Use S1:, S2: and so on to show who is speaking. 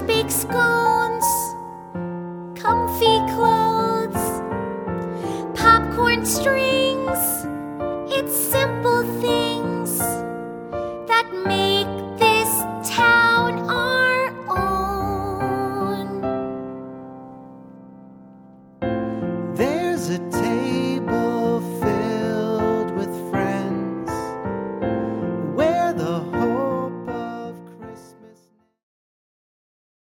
S1: bake scones, comfy clothes, popcorn strings. It's simple things that make this town our own.
S2: There's a